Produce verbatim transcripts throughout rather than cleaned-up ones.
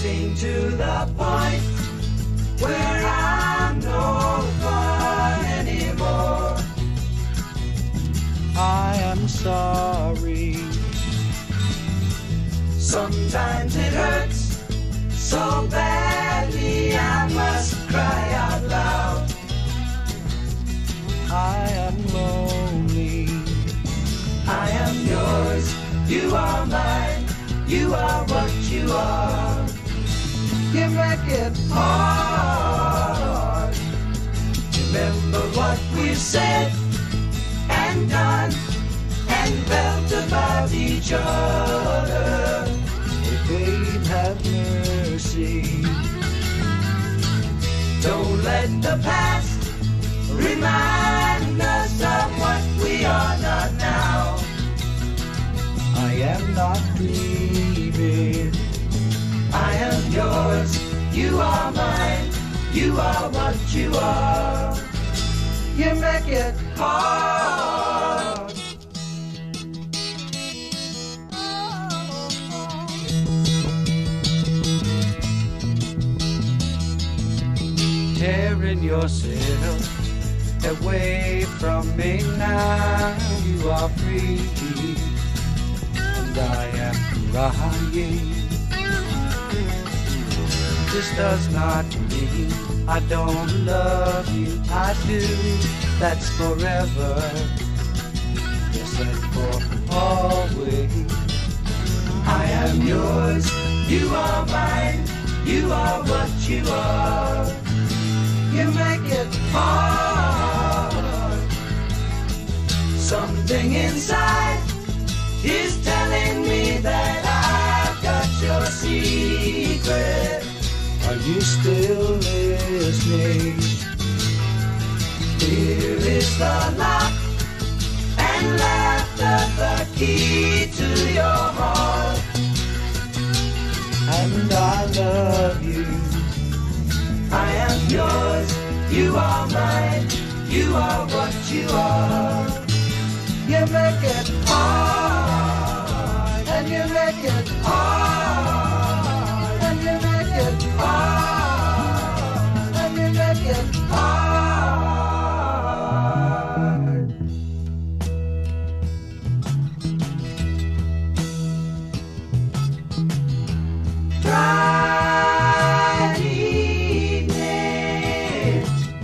getting to the point where I'm no fun anymore. I am sorry. Sometimes it hurts so badly I must cry out loud. I am lonely. I am yours, you are mine, you are what you are. You make it hard. Remember what we've said and done and felt about each other. Oh, babe, have mercy. Don't let the past remind us of what we are not now. I am not dreaming. I am yours, you are mine, you are what you are. You make it hard. Tearing yourself away from me now. You are free and I am crying. This does not mean I don't love you. I do, that's forever. Yes, and for always. I am yours, you are mine, you are what you are. You make it hard. Something inside is telling me that I've got your secret. Are you still listening? Here is the lock and laughter, the key to your heart. And I love you. I am yours, you are mine, you are what you are. You make it hard, and you make it hard, and you make it hard, and you make it hard. Friday evening,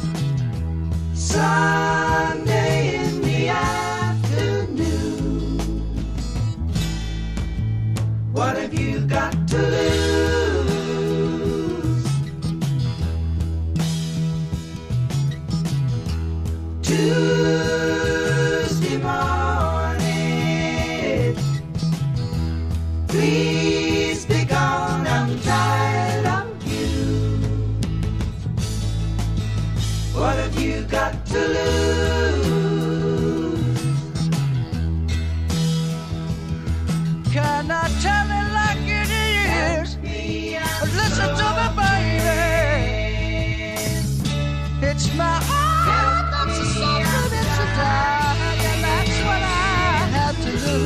Sunday in the afternoon. What have you got to lose? Tuesday morning, please be gone, I'm tired of you. What have you got to lose? Can I tell it like it is? Listen to me, baby. It's my heart that's a suffering, it's a die, and that's what I have to do.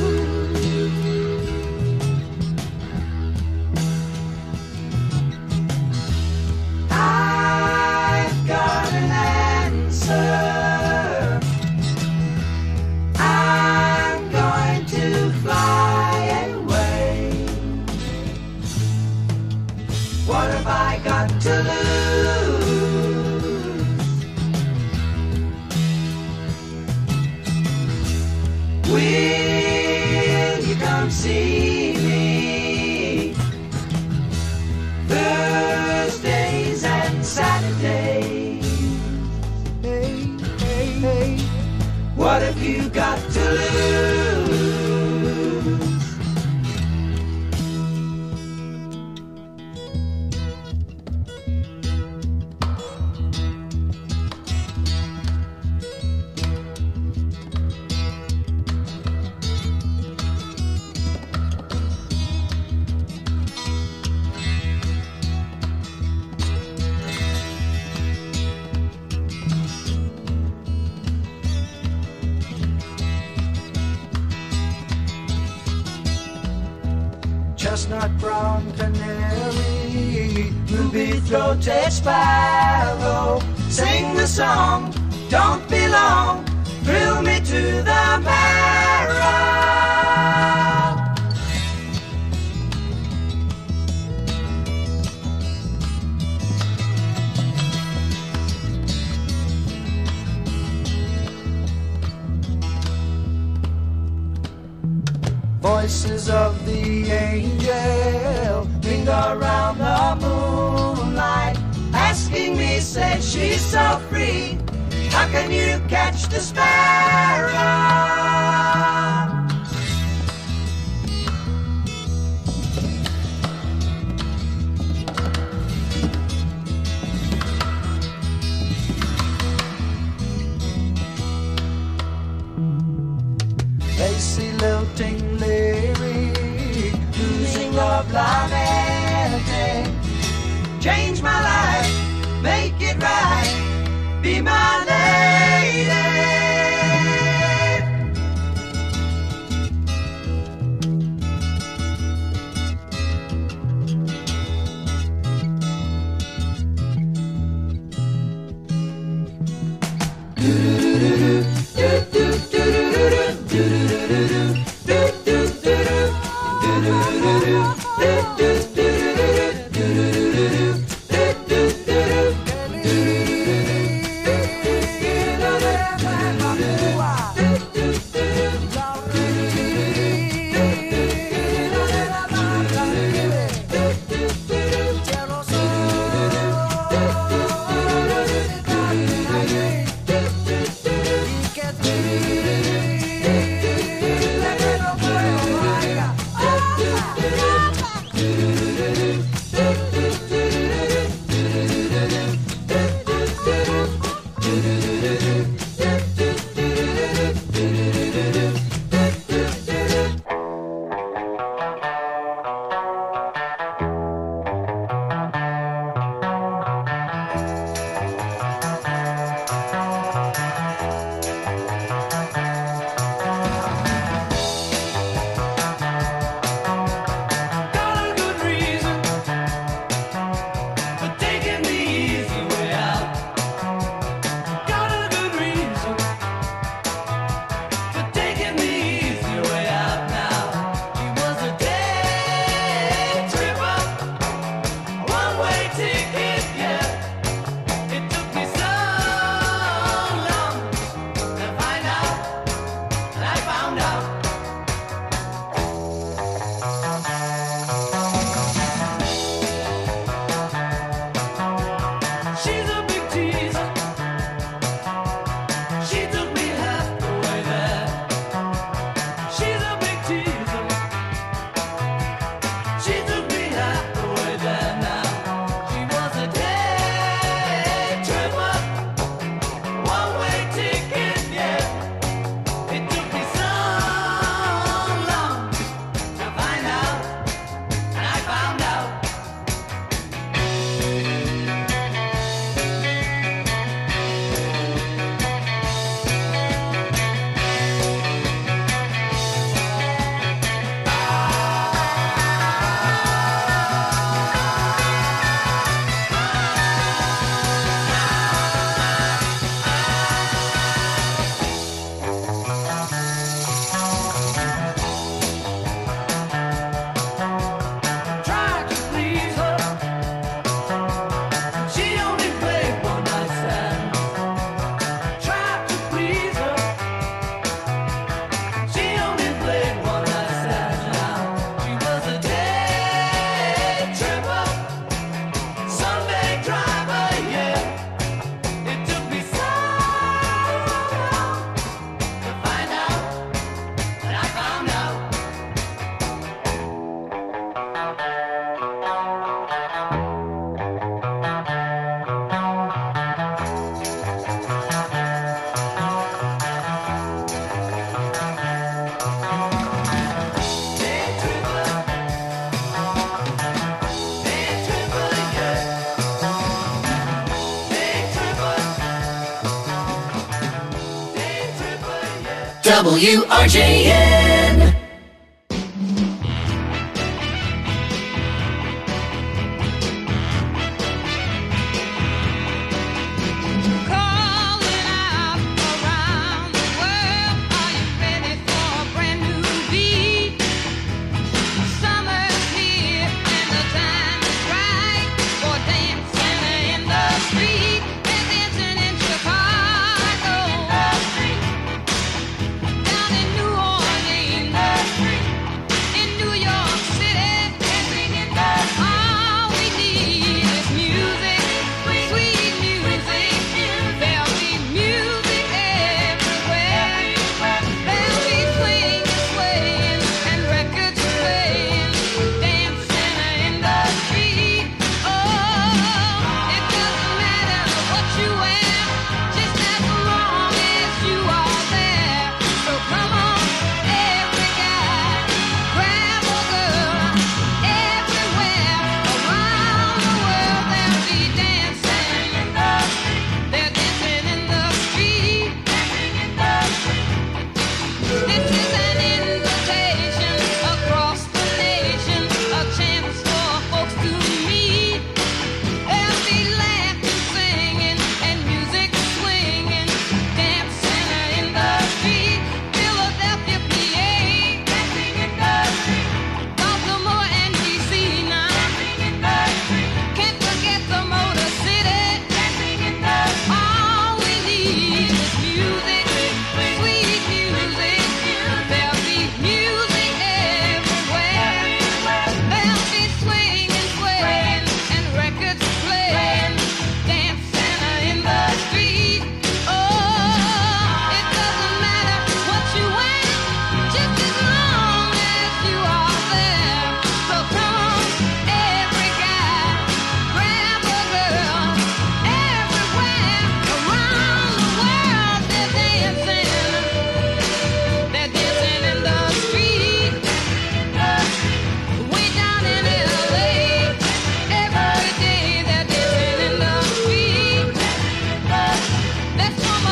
I've got an answer. I'm going to fly away. What have I got to lose? Will you come see me Thursdays and Saturdays? Hey, hey, hey. What have you got to lose? chestnut brown canary, ruby-throated sparrow, sing the song, don't be long, thrill me to the marrow. Voices of the angel ring around the moonlight, asking me, say she's so free, how can you catch the sparrow? Lacy lilting lyric, losing love lamenting, change my life, make it right, be my lady. W R J N.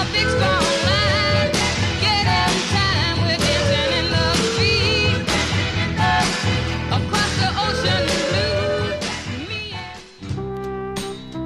big strong line. Get up time, we're dancing in the street. Across the ocean blue, me and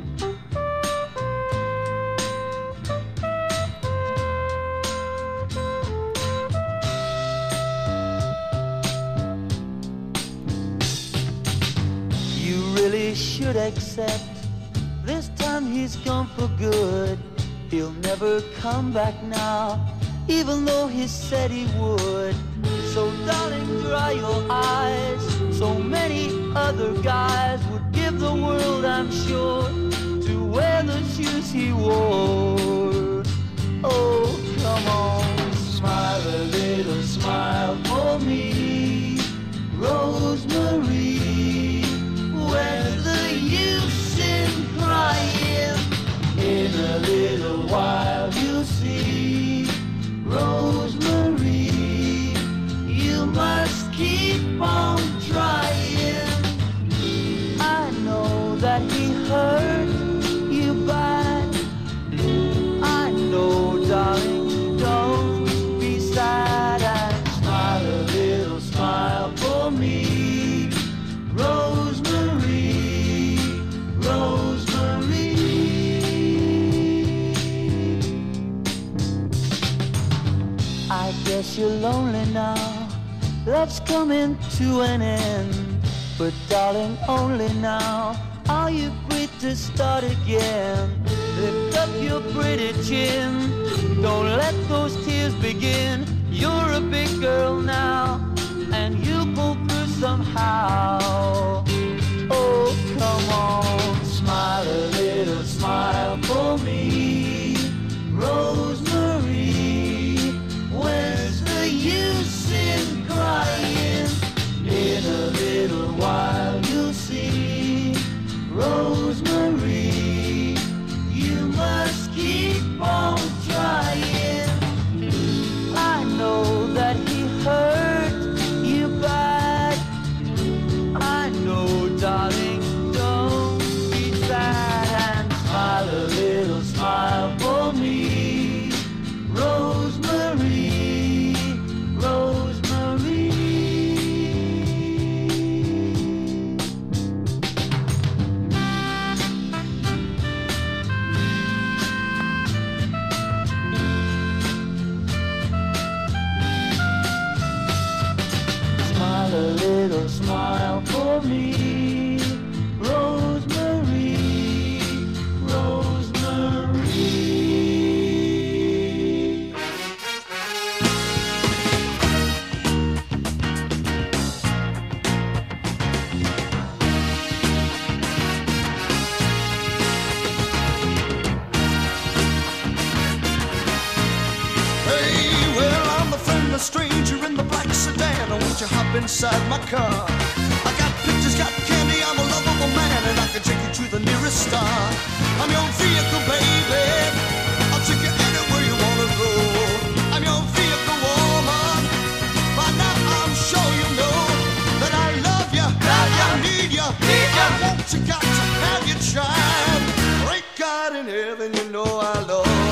You really should accept this time he's gone for good. He'll never come back now, even though he said he would. So darling, dry your eyes. So many other guys would give the world, I'm sure, to wear the shoes he wore. Oh, come on, smile a little smile for me, Rosemary. Where's the use in crying? In a little while you'll see, Rosemary, you must keep on trying. I know that he hurt you bad. I know, darling, don't be sad and smile a little smile for me, Rosemary, Rosemary. I guess you're lonely now, love's coming to an end. But darling, only now are you free to start again. Lift up your pretty chin, don't let those tears begin. You're a big girl now, and you'll pull through somehow. Oh, come on, smile a little smile for me, Rosemary. Where's the use in crying? In a little while you'll see, Rosemary, you must keep on trying. I know that he hurt you bad. I know, darling, don't be sad and smile a little smile for me, Rosemary, Rosemary. Smile a little smile for me, Rosemary, Rosemary. Hey, well, I'm a friendless stranger in the black sedan. Won't you hop inside my car? I got pictures, got candy, I'm a lovable man, and I can take you to the nearest star. I'm your vehicle, baby, I'll take you anywhere you wanna go. I'm your vehicle, woman, by now I'm sure you know that I love you, I need you, I want you, got to have your child. Great God in heaven, you know I love you.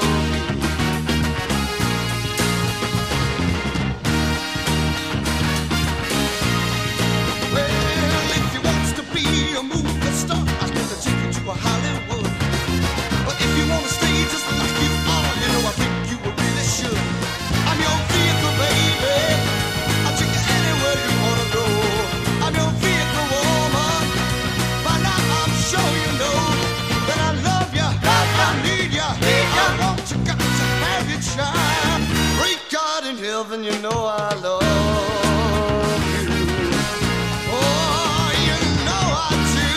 Well, if you wants to be a movie star, I can take you to a Hollywood. But if you wanna stay just like you are, you know I think you really should. I'm your vehicle, baby, I'll take you anywhere you wanna go. I'm your vehicle, woman, by now I'm sure you know that I love you, I need you, I want you, got to have your child. Great God in heaven, you know I love you. Oh, you know I do.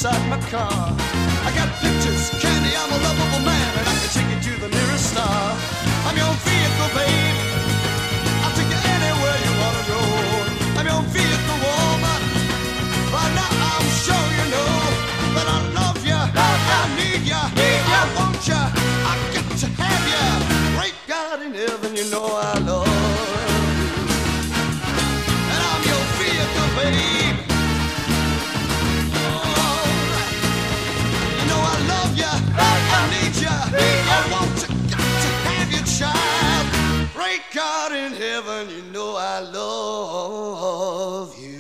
inside my car. I got pictures, candy, I'm a lovable man, and I can take you to the nearest star. I'm your vehicle, babe. I'll take you anywhere you wanna go. I'm your vehicle, woman. By now I'm sure you know that I love you, I need you, I want you, I got to have you. Great God in heaven, you know I love you. And I'm your vehicle, babe. Alright. You know I love you, I need you, I want you, got to have you, child. Great God in heaven, you know I love you.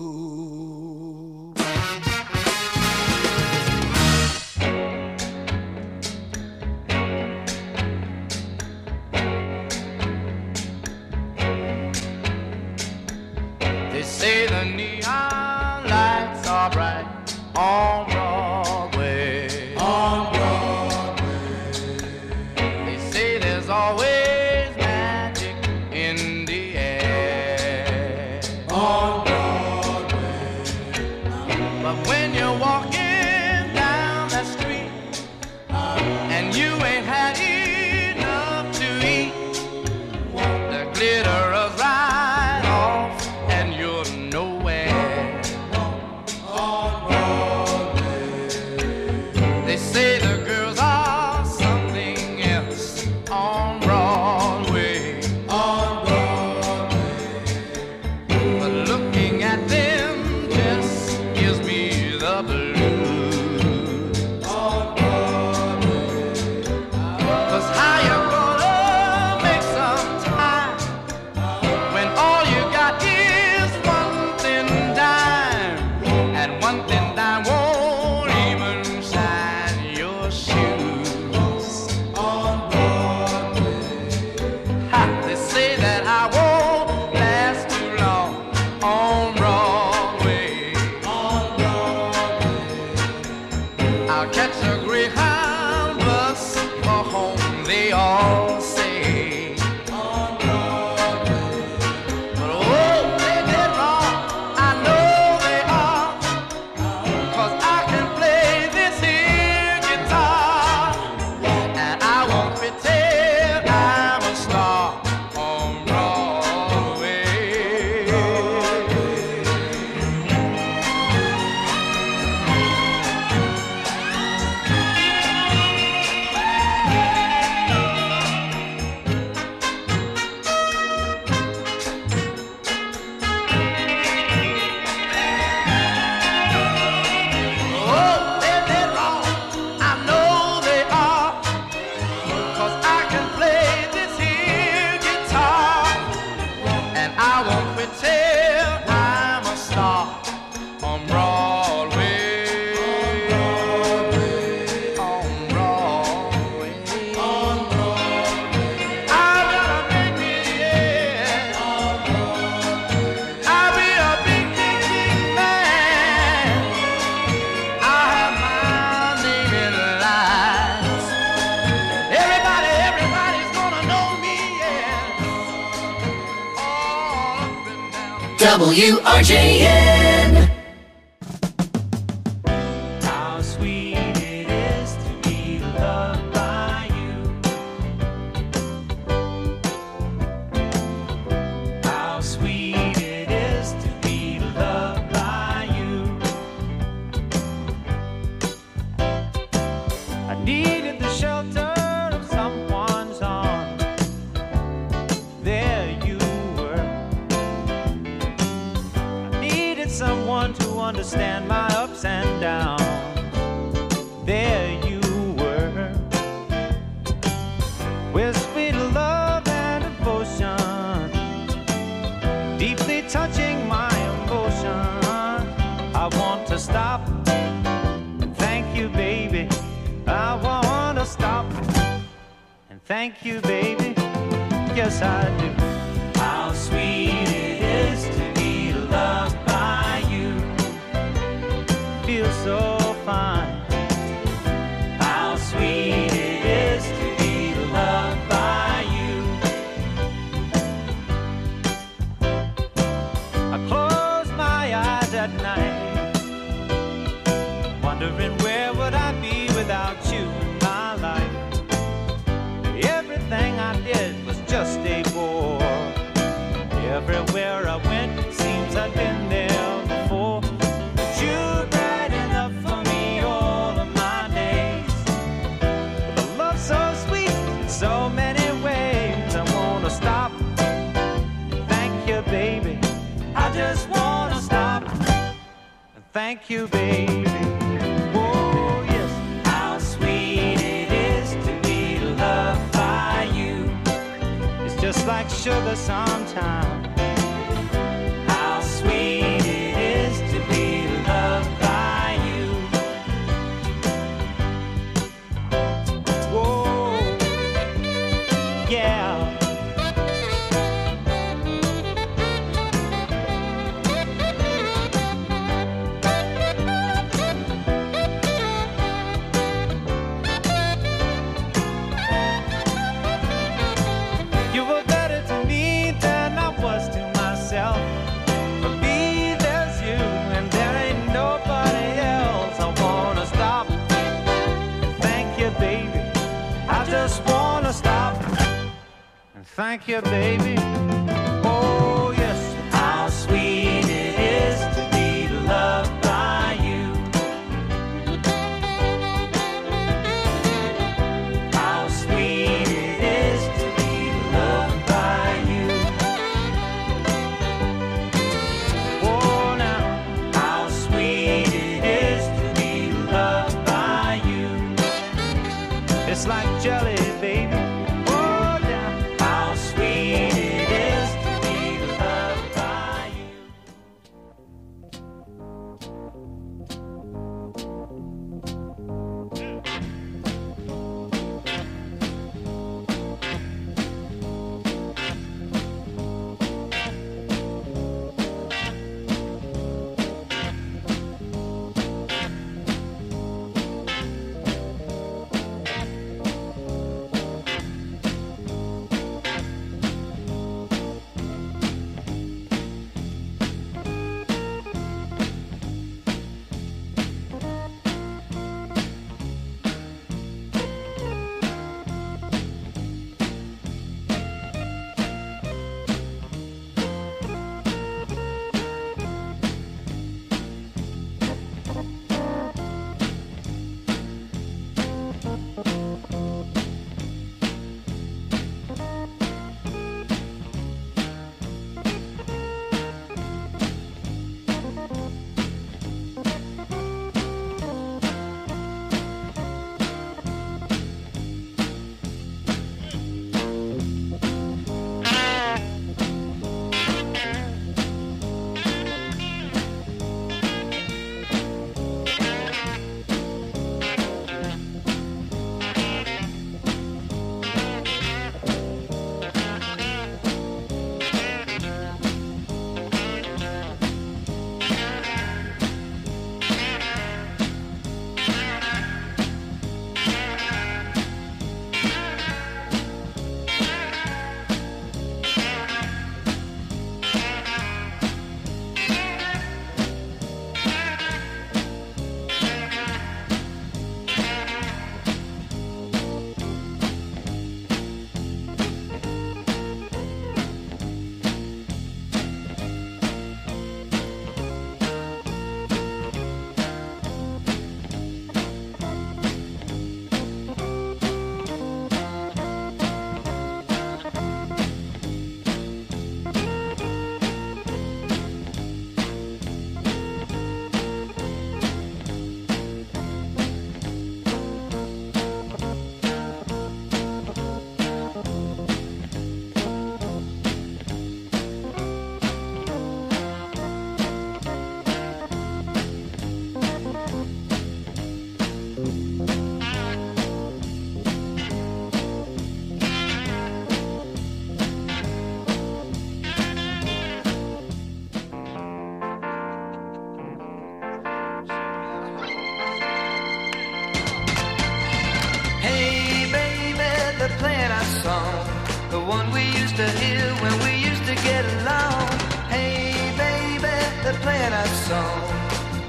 They say the neon lights are bright on Broadway. On Broadway. They say there's always magic in the air. On Broadway. But when you're walking down that street and you ain't had enough to eat, the glitter of right off and you're nowhere. On Broadway. They say the girls are something else on Broadway. On Broadway. But looking at them just gives me the blues. On Broadway. 'Cause how you gonna make some time when all you got is one thin dime, and one thin dime won't even shine your shoes. On Broadway. Ha, they say that I won't last too long on Broadway. On Broadway. I'll catch a Greyhound bus for home, they all say. On Broadway. But oh, they did wrong, I know they are, 'cause I can play this here guitar, and I won't pretend I'm a star on Broadway. Oh, they did wrong, I know they are, 'cause I can play this here guitar, and I won't pretend I'm a star on Broadway. On Broadway. On Broadway. I better make me, yeah. On Broadway. I'll be a big, big, big man. I have my name in lights. Everybody, everybody's gonna know me, yeah. All up and down. W R J N. How sweet it is to be loved by you. How sweet it is to be loved by you. I needed the shelter of someone's arms. There you were. I needed someone to understand my ups and downs. There you were. With sweet love and devotion, deeply touching my emotion. I want to stop and thank you, baby. I want to stop and thank you, baby. Yes, I do. How sweet it is to be loved by you. Feels so fine. How sweet it is to be loved by you. I close my eyes at night, wondering where would I be without you in my life. Everything I did was just a bore. Everywhere I went, it seems I'd been there before. But you're bright enough for me all of my days. With a love so sweet in so many ways, I wanna stop. Thank you, baby. I just wanna stop. Thank you, baby. Oh, yes. How sweet it is to be loved by you. It's just like sugar sometimes. How sweet it is to be loved by you. Whoa, yeah. Thank you, baby. Oh, yes. How sweet it is to be loved by you. How sweet it is to be loved by you. Oh, now. How sweet it is to be loved by you. It's like jelly, baby.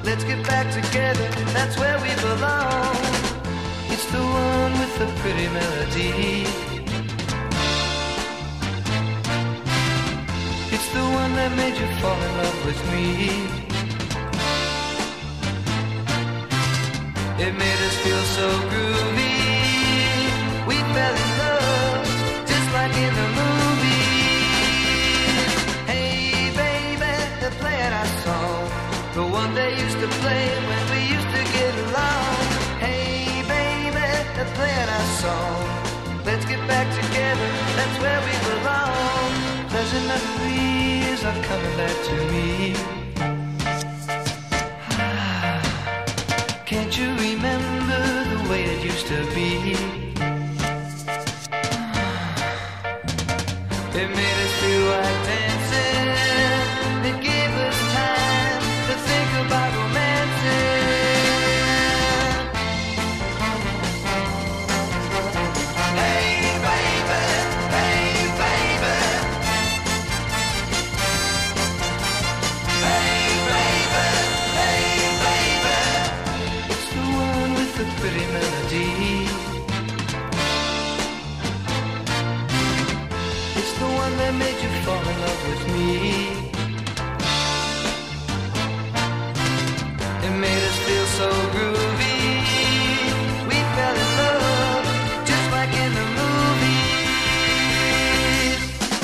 Let's get back together, that's where we belong. It's the one with the pretty melody. It's the one that made you fall in love with me. It made us feel so groovy. We fell in love, just like in the movies. Hey baby, they're playing our song, the one they used to play when we used to get along. Hey baby, they're playing our song. Let's get back together, that's where we belong. Pleasant memories are coming back to me. Can't you remember the way it used to be? It made us feel like dancing. It gave us time to think about romancing. Hey baby, hey baby. Hey baby, hey baby. It's the one with the pretty melody. It's the one that made you fall in love with me. It made us feel so groovy. We fell in love, just like in the movies.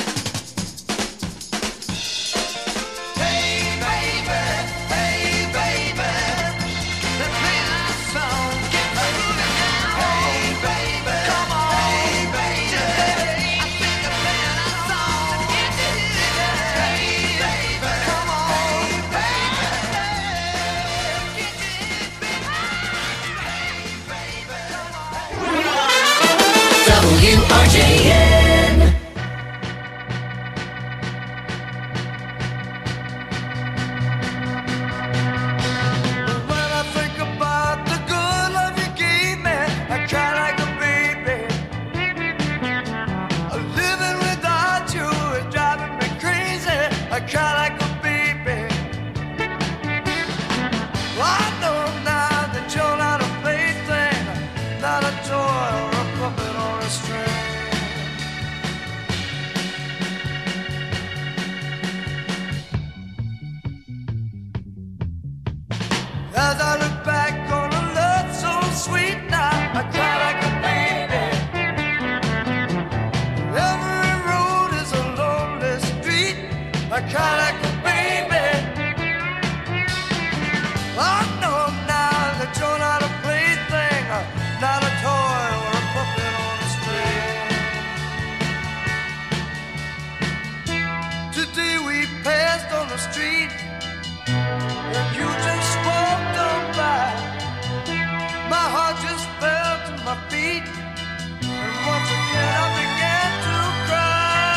Hey baby, hey baby. Let's play our song, get moving now. Hey baby, come on. Hey baby, I think they're playing our song. Hey baby, come on. W R J N. When I think about the good love you gave me, I cry like a baby. Living without you is driving me crazy. I cry like a baby. I know now that you're not a plaything, not a toy or a puppet on a string. As I look back on a love so sweet now, I cry like a baby. Every road is a lonely street, I cry like a baby. I know now that you're not a plaything, not a toy or a puppet on a string. Today we passed on the street, and you just walked on by. My heart just fell to my feet, and once again I began to cry.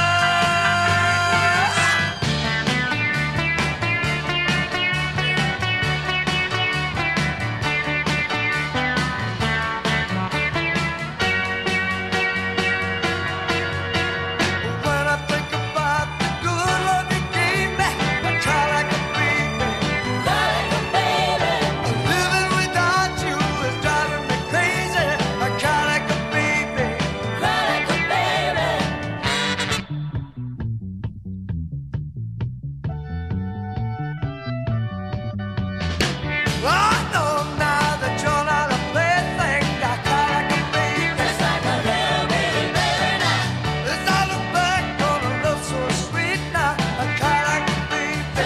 When I think about the good love you gave me, I cry like a baby. Living without you is driving me crazy. I cry like a baby. I know now that you're not a plaything. I cry like a baby. As I look back on a love so sweet now, I cry like a baby.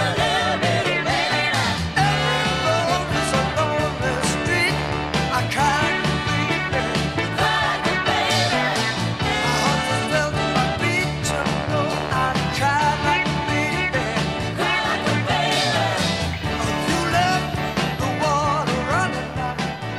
Every road is a lonely street. I cry like a baby. My heart just fell to my feet. You know I cry like a baby. You left the water running now.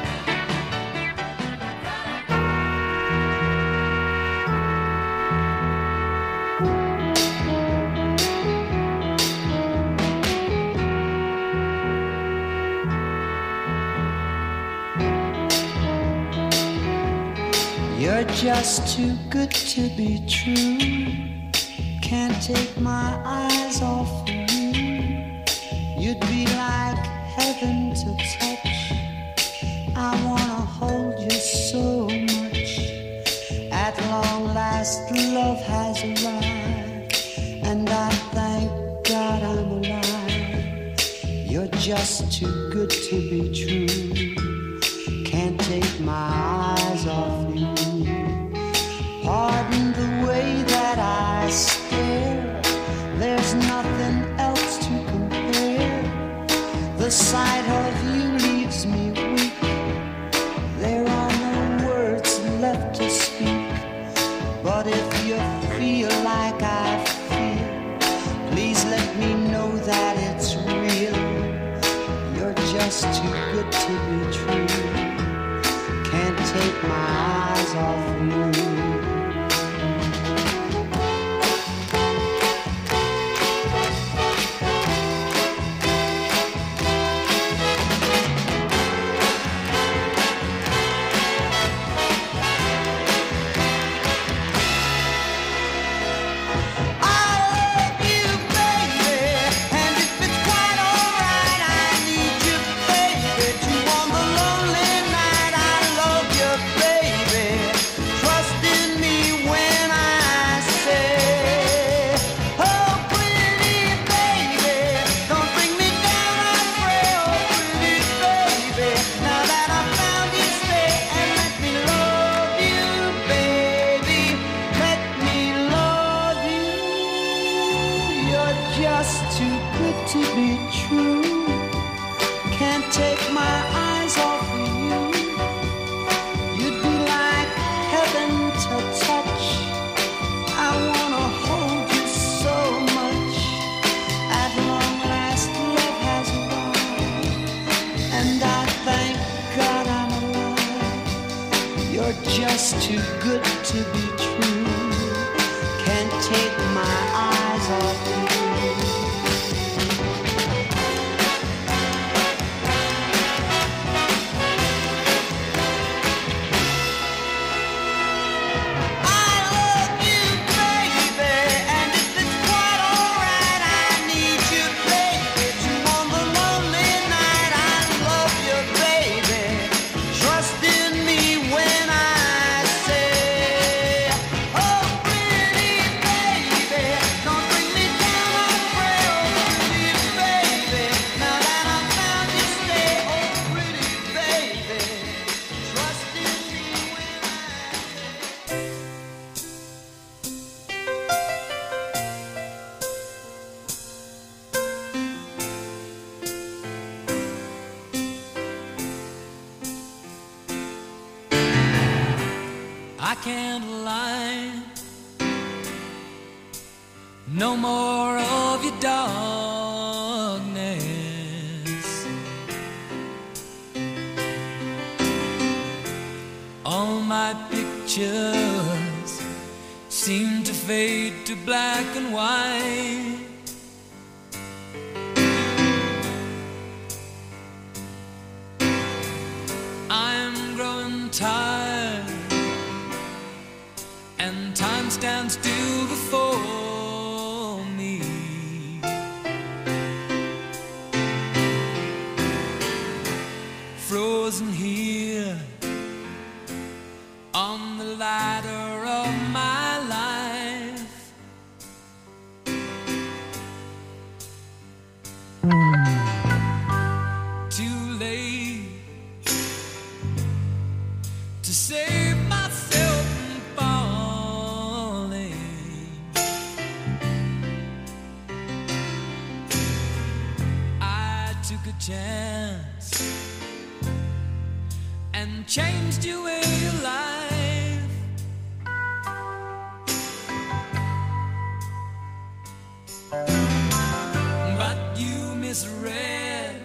You're just too good to be true. Can't take my eyes off of you. You'd be like heaven heaven to touch. I wanna hold you so much. At long last, love has arrived, and I thank God I'm alive. You're just too good to be true. Can't take my eyes off you. Pardon the way that I stare. There's nothing else to compare. The sight of you leaves me weak. There are no words left to speak. But if you feel like I feel, please let me know that it's real. You're just too good to be true. Can't take my eyes off you. Just too good to be true. Can't take my eyes off you. I love you, baby, and if it's quite alright, I need you, baby. To on the lonely night, I love you, baby. Trust in me when I I can't lie. No more of your darkness. All my pictures seem to fade to black and white. I'm growing tired, and time stands still before me. Frozen here on the ladder of my life. Too late to save myself from falling. I took a chance and changed your way of life. But you misread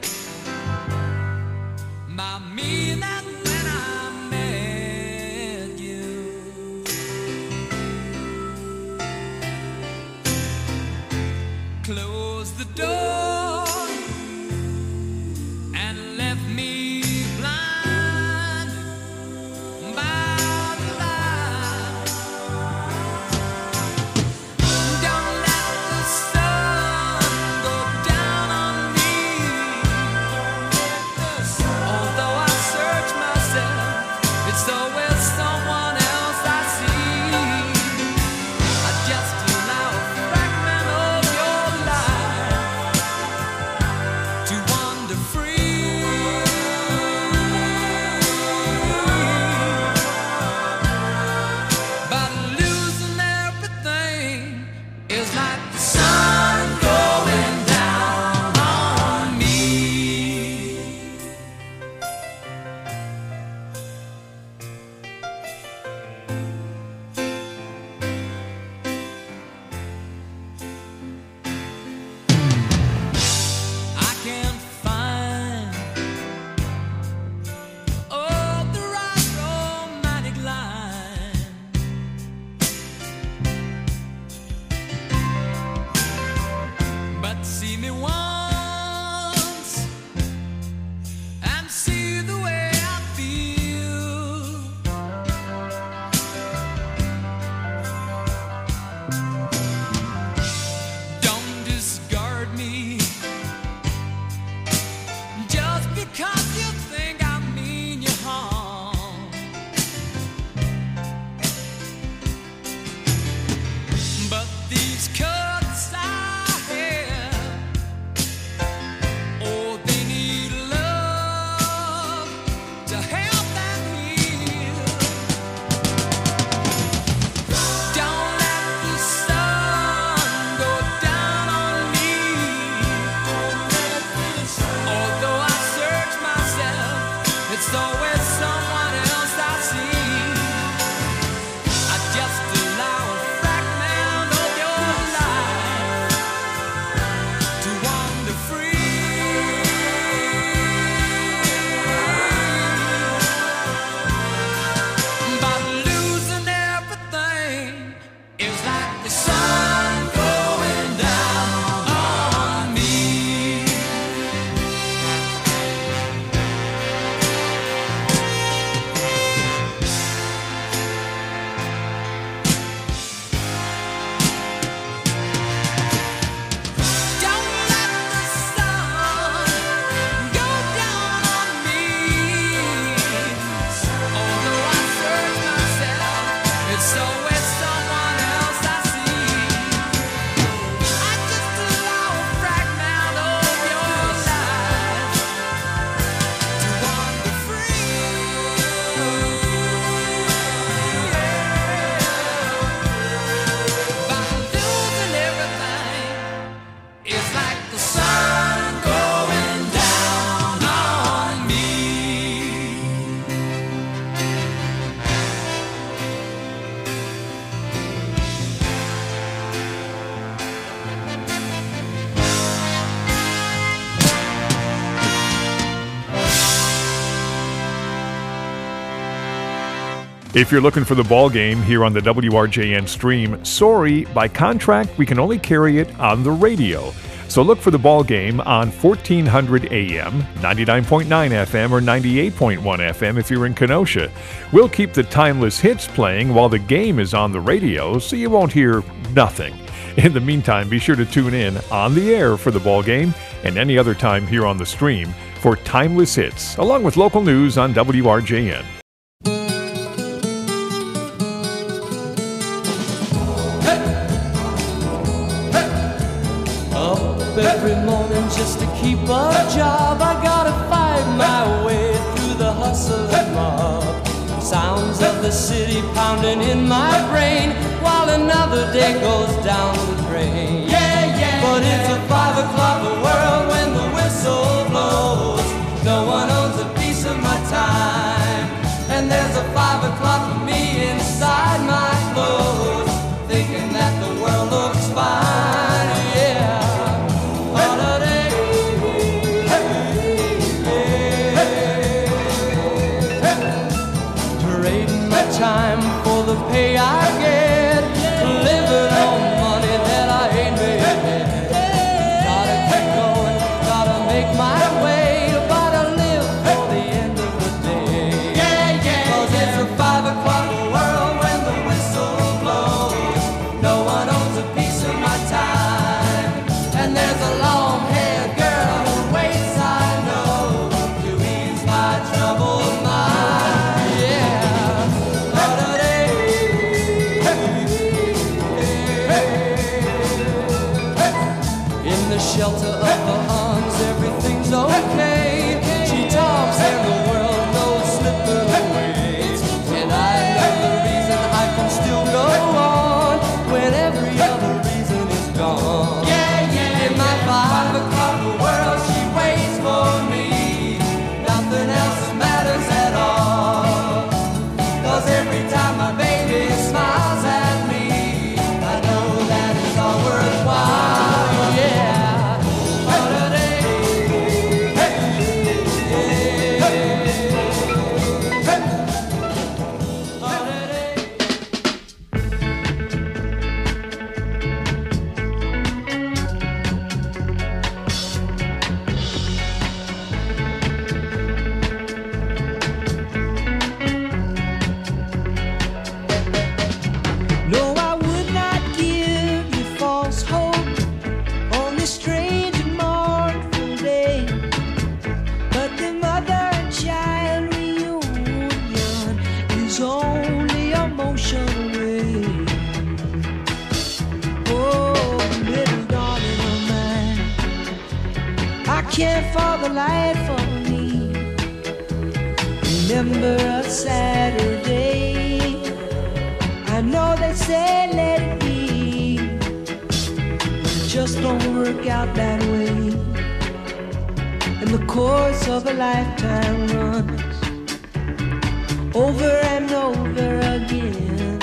my meaning when I met you. Close the door and left me blind by the light. Don't let the sun go down on me. If you're looking for the ball game here on the W R J N stream, sorry, by contract, we can only carry it on the radio. So look for the ball game on fourteen hundred A M, ninety-nine point nine F M, or ninety-eight point one F M if you're in Kenosha. We'll keep the timeless hits playing while the game is on the radio, so you won't hear nothing. In the meantime, be sure to tune in on the air for the ball game and any other time here on the stream for timeless hits, along with local news on W R J N. Every morning just to keep a job, I gotta fight my way through the hustle and mob. Sounds of the city pounding in my brain while another day goes down the drain. Yeah, yeah. But it's a five o'clock world when the whistle blows. No one owns a piece of my time, and there's a five o'clock for me inside my clothes, thinking that the world looks fine. Time for the pay I get, living on money that I ain't made. Gotta keep going, gotta make my way, gotta live for the end of the day. Yeah, yeah. Cause it's a five o'clock world when the whistle blows. No one owns a piece of my time, and there's a long-haired girl who waits, I know, to ease my troubled mind. Shelter of her arms, everything's okay. She talks and the world knows slipping away. And I know the reason I can still go on when every other reason is gone. Yeah, yeah. In my five o'clock world, she waits for me. Nothing else matters at all. Cause every time my baby smiles at me, I know that it's all worthwhile. Yeah. Can't for the life of me remember a Saturday. I know they say let it be, it just don't work out that way. And the course of a lifetime runs over and over again.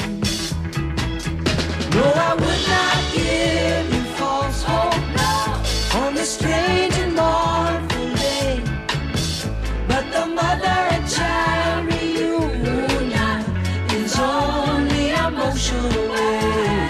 No, I would not give you false hope now on this strange and mournful day, but the mother and child reunion is only a motion away.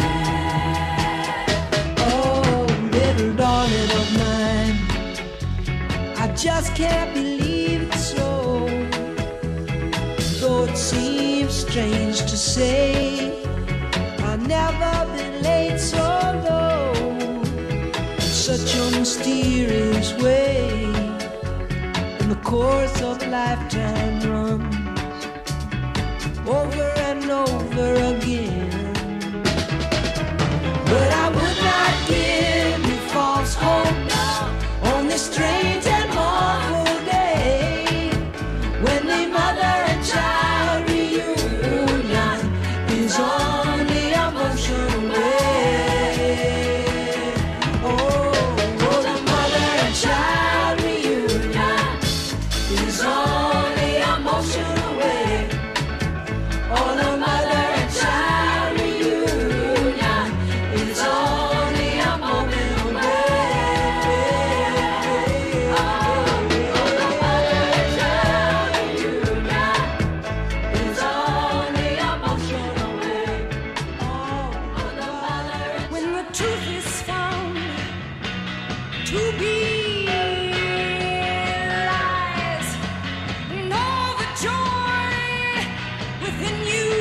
Oh, little darling of mine, I just can't believe it's so. Though it seems strange to say, I've never been late so low, such a mysterious way. And the course of a lifetime runs over and over again. But I would not give you false hope on this strange and mournful day, when the mother and child reunion is only a motion away. Child reunion is only a motion away. Oh, the mother and child to be lies, and all the joy within you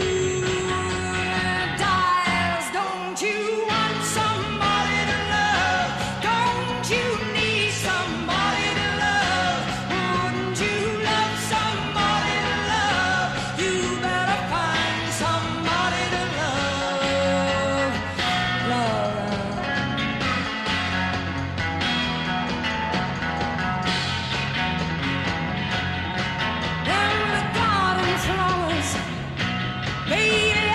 dies. Don't you want somebody to love? Don't you need somebody to love? Wouldn't you love somebody to love? You better find somebody to love. Love, and the garden flowers, baby,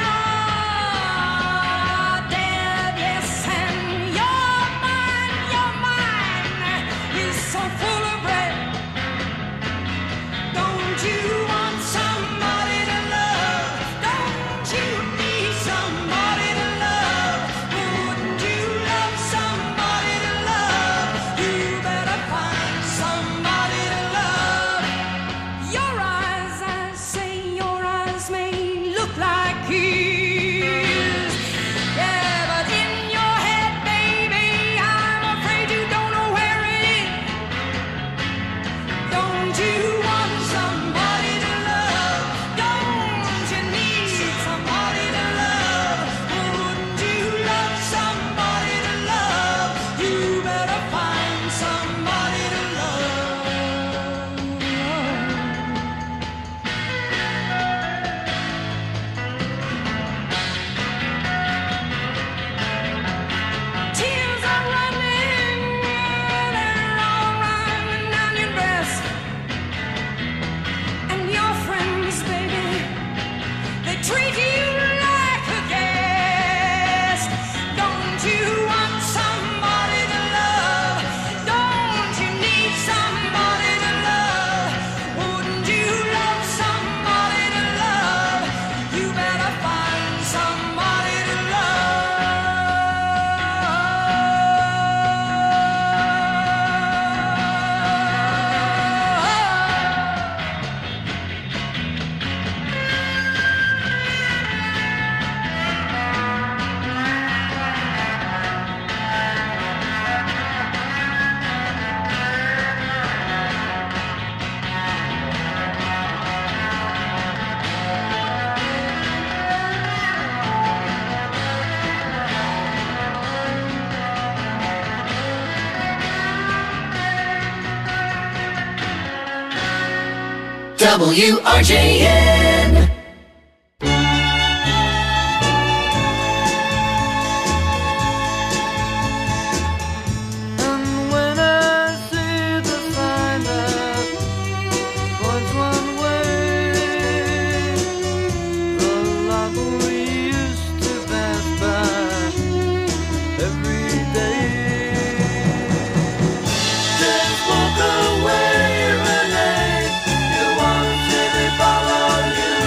are dead, yes, and your mind, your mind is so full of bread. Don't you want somebody to love? Don't you need somebody to love? Wouldn't you love somebody to love? You better find somebody to love. Your eyes, I say, your eyes may look like his. Yeah, but in your head, baby, I'm afraid you don't know where it is. Don't you want somebody to love? Don't you need somebody to love? Wouldn't you love somebody to love? You better find somebody to love. Tears are running, they're all running down your breast. And your friends, baby, they treat you like a guest. Don't you want somebody to love? Don't you need somebody to love? Wouldn't you love somebody to love? You better find somebody to W R J N. And when I see the sign that points one way, the lot we used to pass by every day. Just walk away, Renee. You want to see me follow you?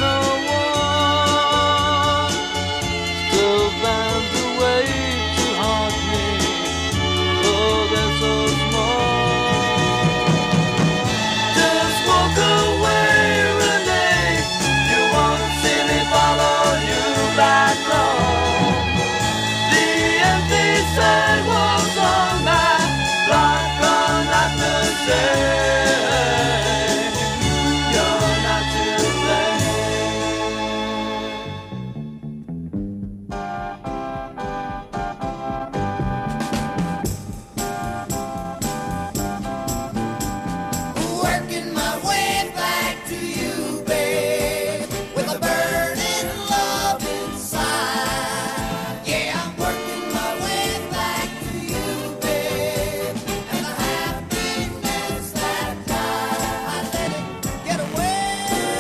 no one still finds a way to haunt me. Oh, they're so small. Just walk away, Renee. You won't see me follow you right long. The empty sidewalks on my block are not the same. You're not to Working my way back to you, babe, with a burning love inside. Yeah, I'm working my way back to you, babe, and the happiness that died, I let it get away,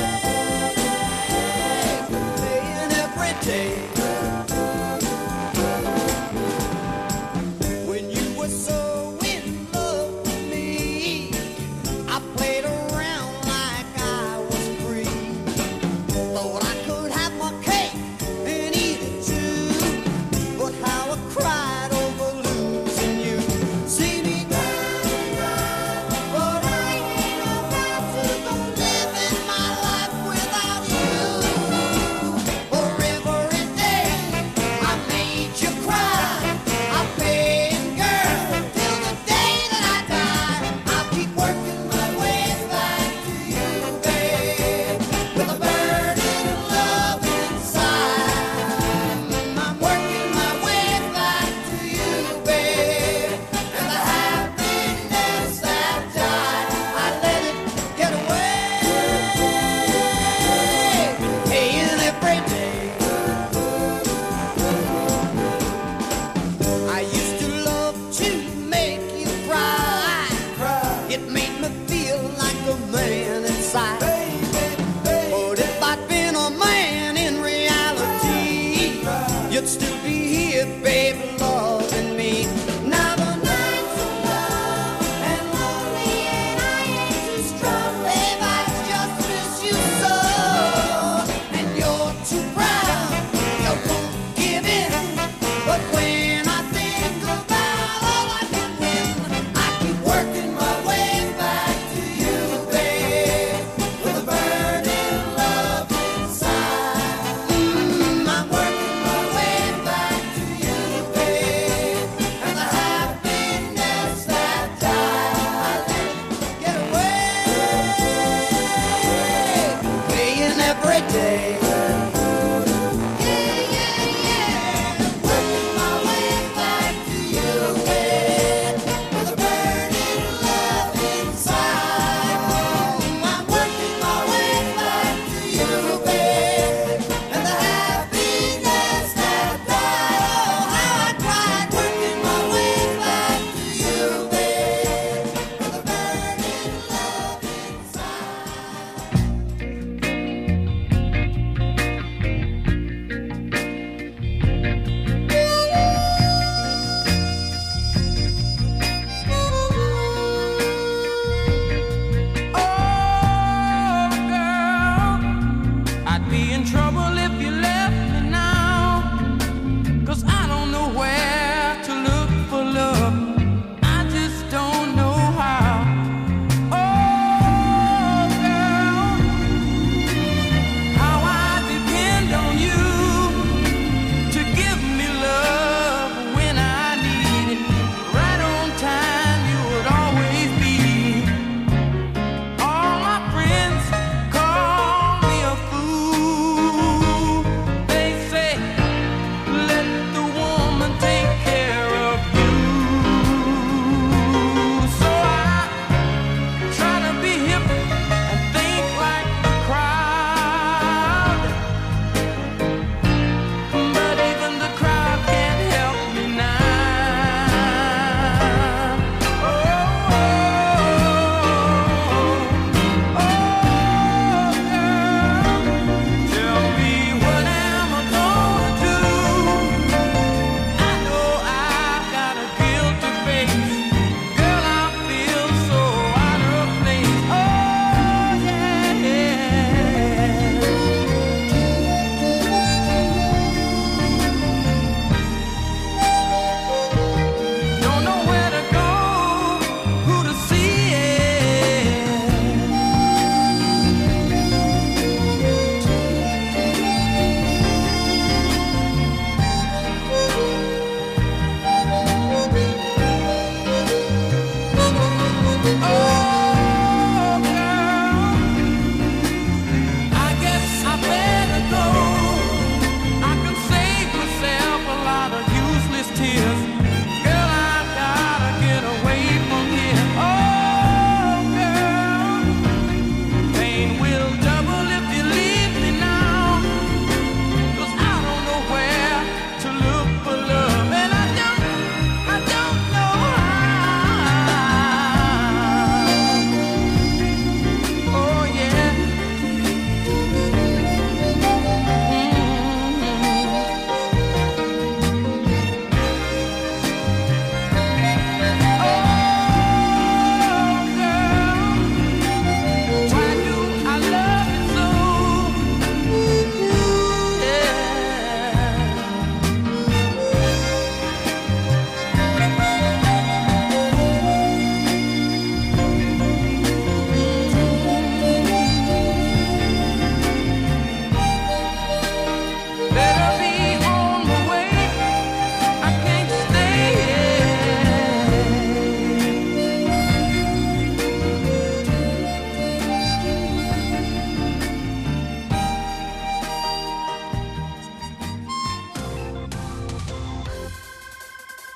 playing every day. When you were so in love with me, I played around like I was free. Thought I could have my cake and eat it too. But how I cried over losing you. See me down, but I ain't about to go living my life without you. For every day I made you cry, I paid girl till the day that I die. I'll keep working my way back to you, babe, with a burning love inside. I'm working my way back to you, babe, and the happiness that died, I let it get away, paying every day. I used to love to make you cry. It made me feel like a man inside. But if I'd been a man in reality, you'd still be here, baby, loving me. Now the nights are long and lonely, and I ain't too strong, babe. I just miss you so. And you're too proud, you won't give in. But when I think about all I can win, I keep working my way back to you, babe, with a burning love inside. Mm, I'm working my way back to you, babe, and the happiness that died, I let it get away, paying every day. Yeah, yeah, yeah. Working my way back to you, babe, with a burning love inside. I'm working my way back to you, babe, and the happiness that died. Oh, how I cried, working my way back to you, babe, with a burning love inside.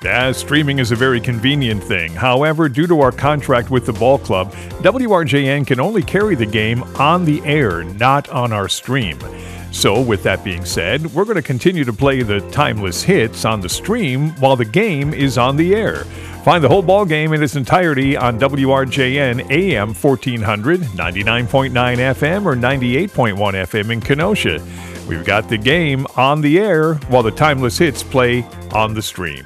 Yeah, streaming is a very convenient thing. However, due to our contract with the ball club, W R J N can only carry the game on the air, not on our stream. So, with that being said, we're going to continue to play the timeless hits on the stream while the game is on the air. Find the whole ball game in its entirety on W R J N A M fourteen hundred, ninety-nine point nine F M, or ninety-eight point one F M in Kenosha. We've got the game on the air while the timeless hits play on the stream.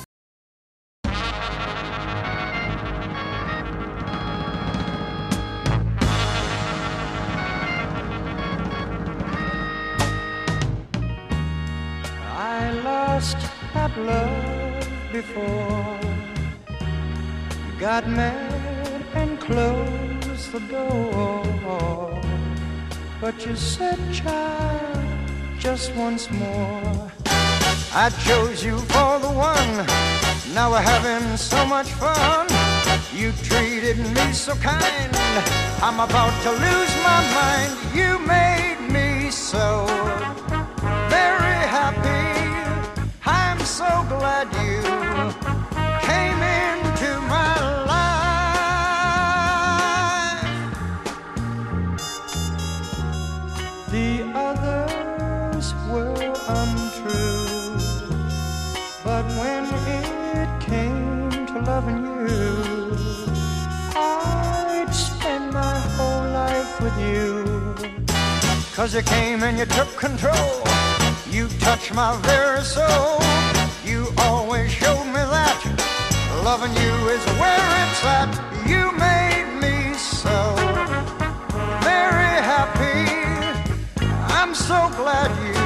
I lost that love before. You got mad and closed the door. But you said, child, just once more. I chose you for the one. Now we're having so much fun. You treated me so kind. I'm about to lose my mind. You made me so very happy. I'm so glad you came into my life. The others were untrue, but when it came to loving you, I'd spend my whole life with you. 'Cause you came and you took control. You touched my very soul. You always showed me that loving you is where it's at. You made me so very happy. I'm so glad you